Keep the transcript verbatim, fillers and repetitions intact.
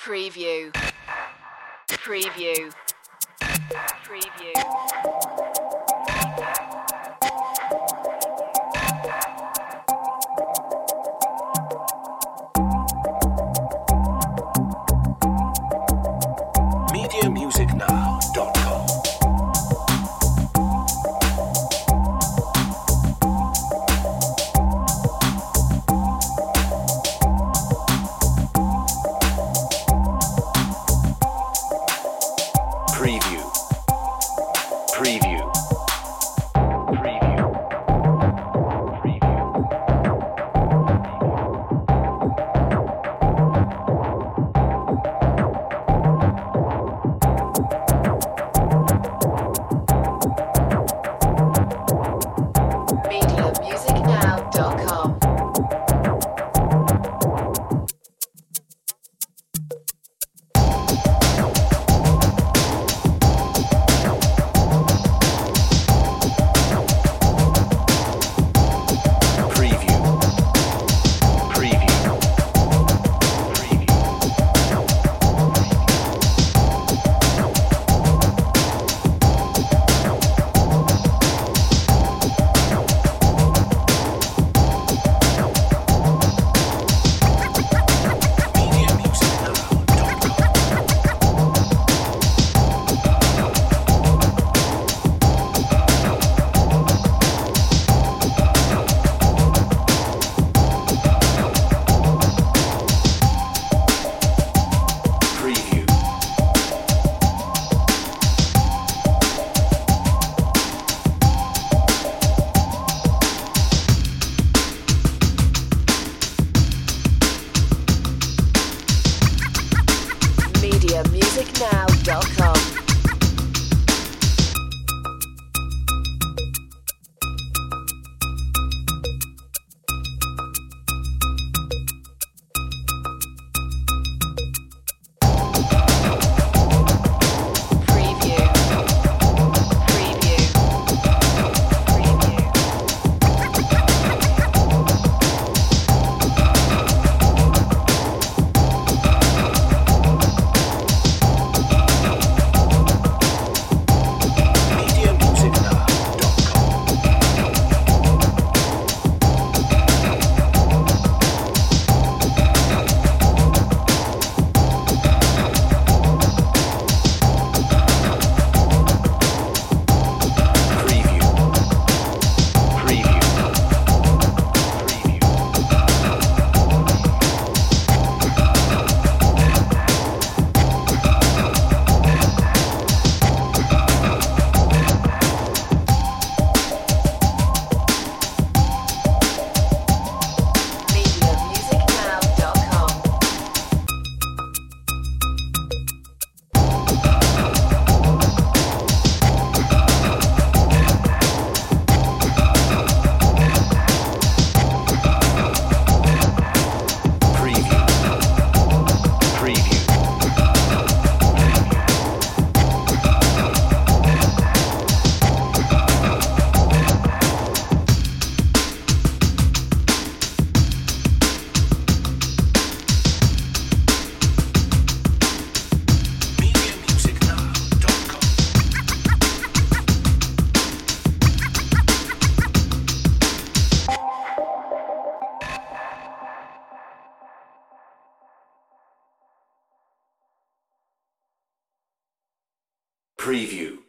Preview. Preview. Preview. media music now dot com. Preview. Preview. Preview. media music now dot com. media music now dot com. Preview. Preview. Preview. media music now dot com. Preview. Preview. Preview. media music now dot com. Preview. Preview. media music now dot com. Preview.